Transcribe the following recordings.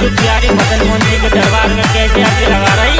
प्यारी मदन मोहन जी के दरबार में कैसे आके लगा रही।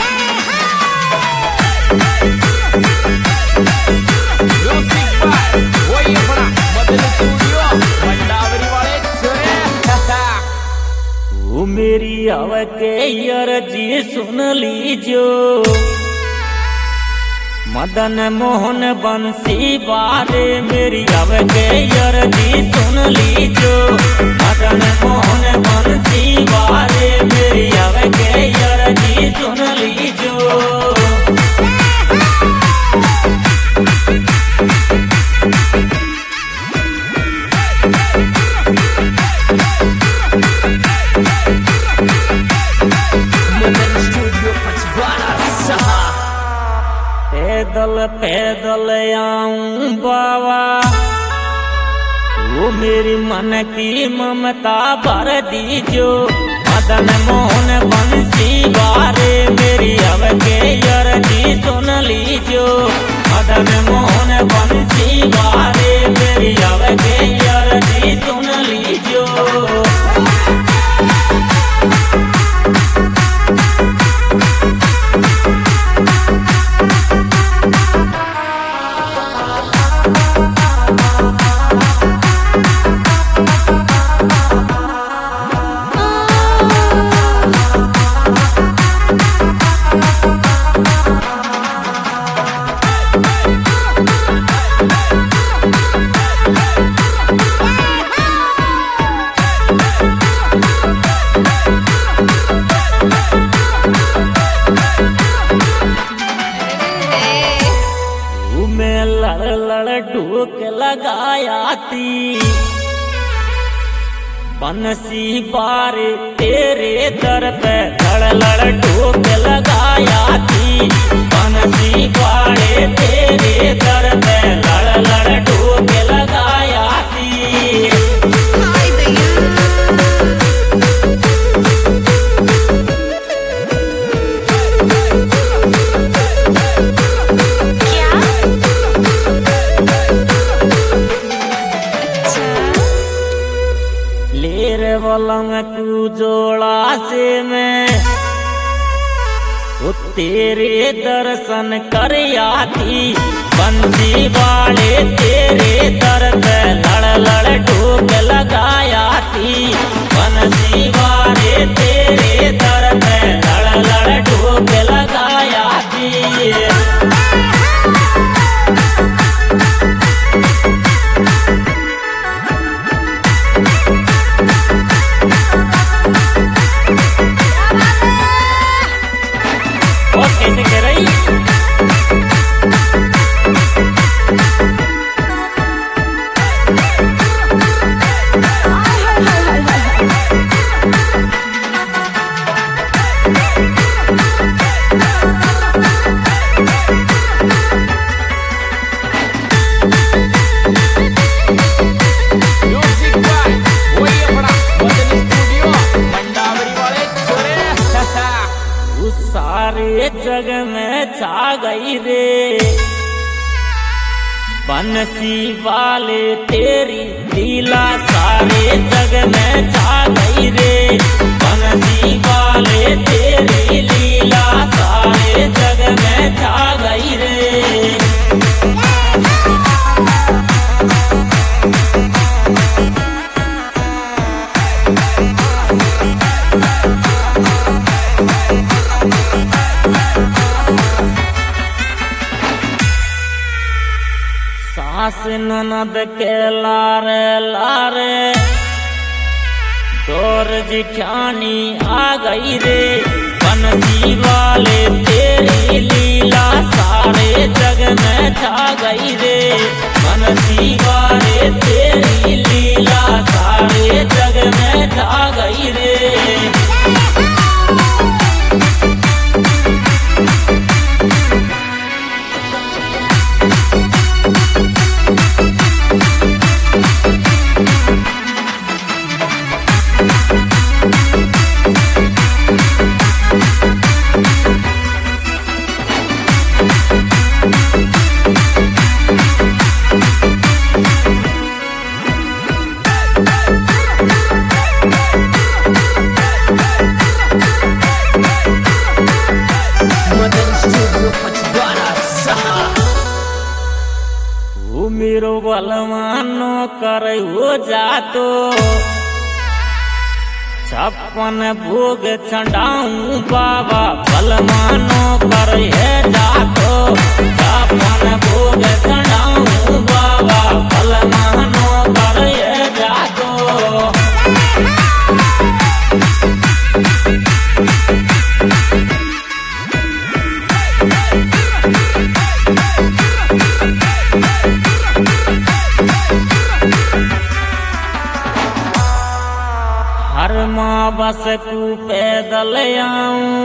वो मेरी आवा के यार जी सुन लीजो, मदन मोहन बंसी बारे मेरी आवा के यार जी सुन लीजो, मदन मोहन बंसी बारे मेरी आवा के यार जी सुन लीजो। पैदल पैदल आऊं बाबा, वो मेरी मन की ममता भर दीजो, मदन मोहन बंसी बारे मेरी अब के यार जी सुन लीजो, मदन मोहन बंसी बारे मेरी अब के यार जी सुन लीजो। ढूक लगाया थी बंसी बारे तेरे दर पे, लड़ लड़ ढूक लगाया थी बंसी बारे तेरे दर पे, लड़ लड़ ढूक लगाया थी। वलंग तू जोड़ा से मैं वो तेरे दर्शन कर आती, बंसी वाले तेरे दर पे लड़ लड़ ढूक लगाया थी, बंसी वाले तेरे दर पे लड़ लड़ ढूक लगाया थी। कैसे कर रही सारे जग में छा गई रे, बंसी वाले तेरी लीला सारे जग में छा गई रे, बंसी वाले तेरी लीला सारे जग में छा गई रे। सास ननद के लारे लारे तोर जिठानी आ गई रे, बंसी वाले तेरी लीला सारे जग में छा गई रे, बंसी वाले तेरी लीला सारे जग में छा गई रे। बलवानो करो जातो 56 भोग चढ़ाऊं बाबा बलवानो करे जातो 56 भोग चढ़ाऊं बाबा बलवानो करे जातो। हर माँ बस को पैदल आऊं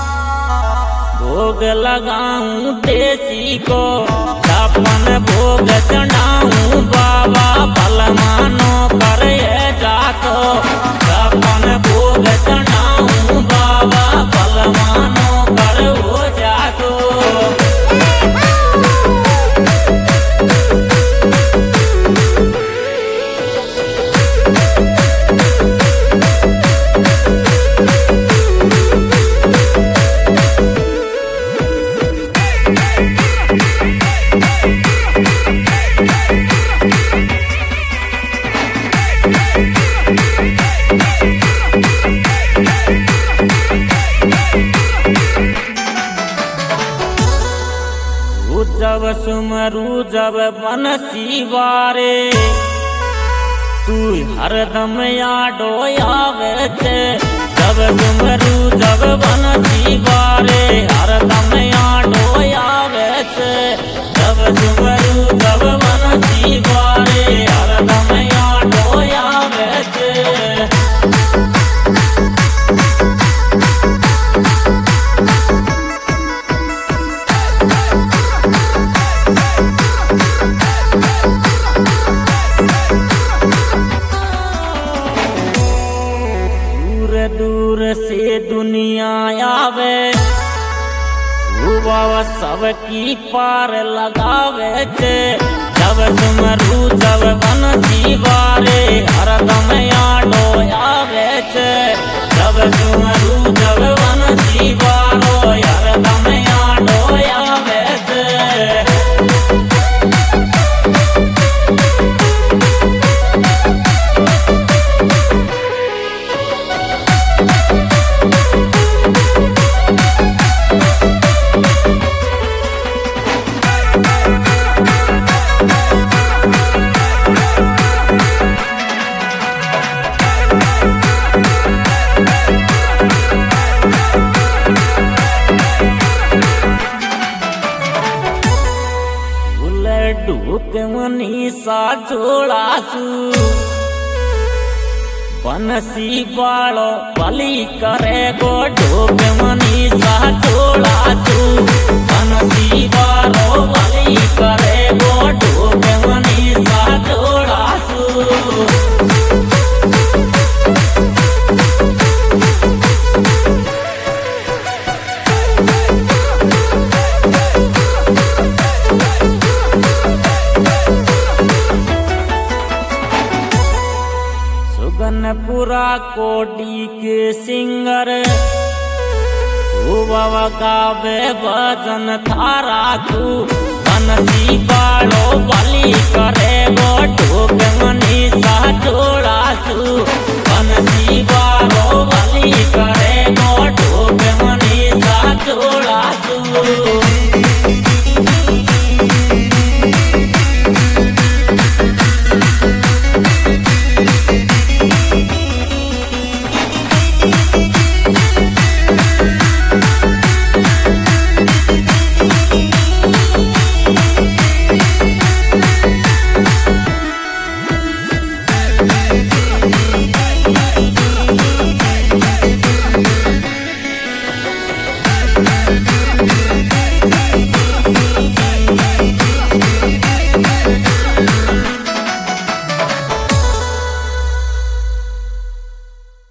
भोग लगाऊं देसी को 56 भोग चढ़ाऊं बाबा बलवानो करे जातो 56 भोग चढ़ाऊं बाबा बलवानो करे जातो। जब सुमरू जब बनसी बारे तू हरदम याडो आवे छे जब सुमरू जब बनसी बारे हरदम याडो आवे छे जब सुमरू जब बनसी बारे हरदम याडो आवे छे। दूर से दुनिया आवे बाबा सबकी पार लगावे छे जब सुमरू जब बनसी बारे हरदम याडो आवे छे जब सुमरू जब बनसी बारो हरदम याडो आवे छे। ढूक मनीषा जोड़ासू बनसी बालो बलि करे गो ढूक मनीषा जोड़ासू बनसी बालो बलि करे गो ढूक मनीषा जोड़ासू। पूरा कोटी के सिंगर बाबा गावे भजन थारा तू बनसी बालो बलि करे गो ढूक मनीषा जोड़